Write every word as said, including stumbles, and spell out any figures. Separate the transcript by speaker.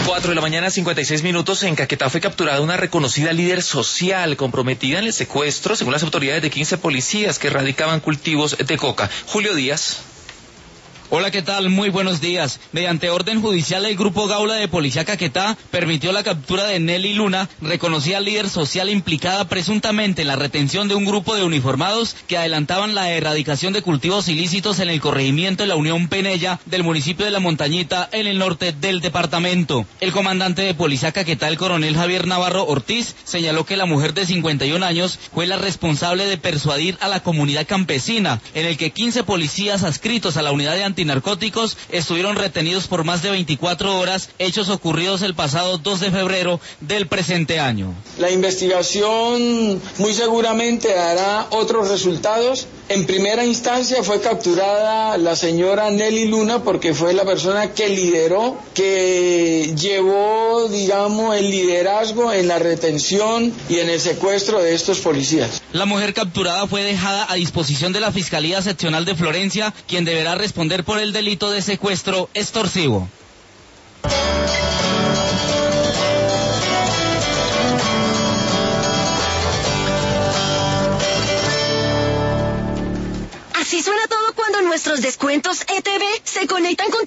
Speaker 1: Cuatro de la mañana, cincuenta y seis minutos. En Caquetá fue capturada una reconocida líder social comprometida en el secuestro, según las autoridades, de quince policías que erradicaban cultivos de coca. Julio Díaz.
Speaker 2: Hola, ¿qué tal? Muy buenos días. Mediante orden judicial, el Grupo Gaula de Policía Caquetá permitió la captura de Nelly Luna, reconocida líder social implicada presuntamente en la retención de un grupo de uniformados que adelantaban la erradicación de cultivos ilícitos en el corregimiento de la Unión Penella del municipio de La Montañita, en el norte del departamento. El comandante de Policía Caquetá, el coronel Javier Navarro Ortiz, señaló que la mujer de cincuenta y un años fue la responsable de persuadir a la comunidad campesina, en el que quince policías adscritos a la unidad de antinarcóticos estuvieron retenidos por más de veinticuatro horas, hechos ocurridos el pasado dos de febrero del presente año.
Speaker 3: La investigación muy seguramente dará otros resultados. En primera instancia fue capturada la señora Nelly Luna porque fue la persona que lideró, que llevó, digamos, el liderazgo en la retención y en el secuestro de estos policías.
Speaker 2: La mujer capturada fue dejada a disposición de la Fiscalía Seccional de Florencia, quien deberá responder por el delito de secuestro extorsivo.
Speaker 4: Así suena todo cuando nuestros descuentos E T V se conectan con